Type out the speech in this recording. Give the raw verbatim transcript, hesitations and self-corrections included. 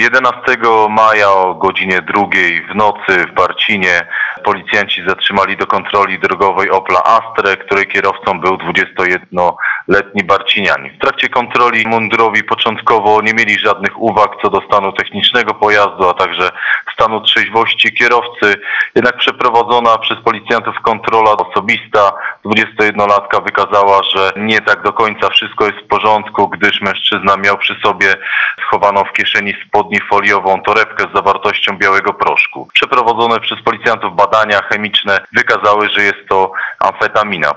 jedenastego maja o godzinie drugiej w nocy w Barcinie policjanci zatrzymali do kontroli drogowej Opla Astrę, której kierowcą był dwudziestojednoletni barcinianin. W trakcie kontroli mundurowi początkowo nie mieli żadnych uwag co do stanu technicznego pojazdu, a także stanu trzeźwości kierowcy. Jednak przeprowadzona przez policjantów kontrola osobista dwudziestojednolatka wykazała, że nie tak do końca wszystko jest w porządku, gdyż mężczyzna miał przy sobie schowaną w kieszeni spodni foliową torebkę z zawartością białego proszku. Przeprowadzone przez policjantów badania chemiczne wykazały, że jest to amfetamina.